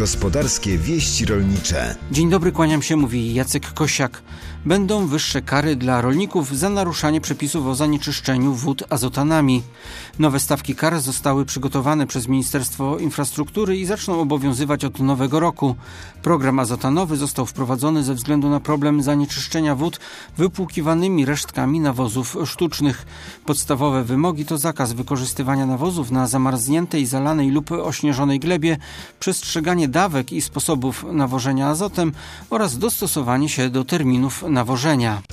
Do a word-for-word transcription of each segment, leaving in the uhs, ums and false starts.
Gospodarskie wieści rolnicze. Dzień dobry, kłaniam się, mówi Jacek Kosiak. Będą wyższe kary dla rolników za naruszanie przepisów o zanieczyszczeniu wód azotanami. Nowe stawki kar zostały przygotowane przez Ministerstwo Infrastruktury i zaczną obowiązywać od nowego roku. Program azotanowy został wprowadzony ze względu na problem zanieczyszczenia wód wypłukiwanymi resztkami nawozów sztucznych. Podstawowe wymogi to zakaz wykorzystywania nawozów na zamarzniętej, zalanej lub ośnieżonej glebie, przestrzeganie dawek i sposobów nawożenia azotem oraz dostosowanie się do terminów nawożenia.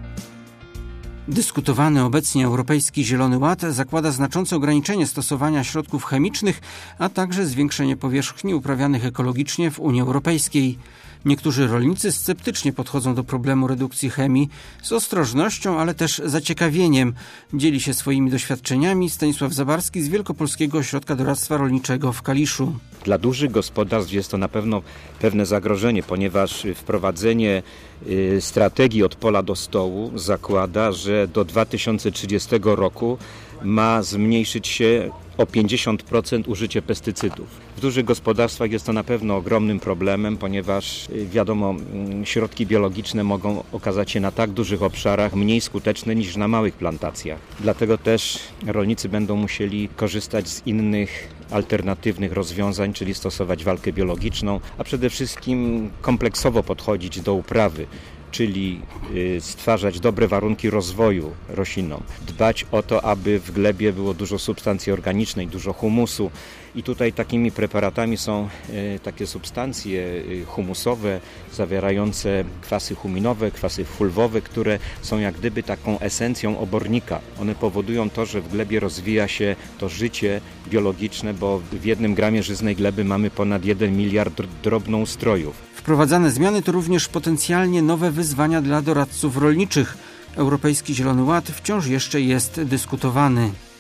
Dyskutowany obecnie Europejski Zielony Ład zakłada znaczące ograniczenie stosowania środków chemicznych, a także zwiększenie powierzchni uprawianych ekologicznie w Unii Europejskiej. Niektórzy rolnicy sceptycznie podchodzą do problemu redukcji chemii z ostrożnością, ale też zaciekawieniem. Dzieli się swoimi doświadczeniami Stanisław Zabarski z Wielkopolskiego Ośrodka Doradztwa Rolniczego w Kaliszu. Dla dużych gospodarstw jest to na pewno pewne zagrożenie, ponieważ wprowadzenie y, strategii od pola do stołu zakłada, że do dwa tysiące trzydziestego roku ma zmniejszyć się o pięćdziesiąt procent użycie pestycydów. W dużych gospodarstwach jest to na pewno ogromnym problemem, ponieważ wiadomo, środki biologiczne mogą okazać się na tak dużych obszarach mniej skuteczne niż na małych plantacjach. Dlatego też rolnicy będą musieli korzystać z innych alternatywnych rozwiązań, czyli stosować walkę biologiczną, a przede wszystkim kompleksowo podchodzić do uprawy, czyli stwarzać dobre warunki rozwoju roślinom, dbać o to, aby w glebie było dużo substancji organicznej, dużo humusu. I tutaj takimi preparatami są takie substancje humusowe, zawierające kwasy huminowe, kwasy fulwowe, które są jak gdyby taką esencją obornika. One powodują to, że w glebie rozwija się to życie biologiczne, bo w jednym gramie żyznej gleby mamy ponad jeden miliard drobnoustrojów. Wprowadzane zmiany to również potencjalnie nowe wyzwania dla doradców rolniczych. Europejski Zielony Ład wciąż jeszcze jest dyskutowany.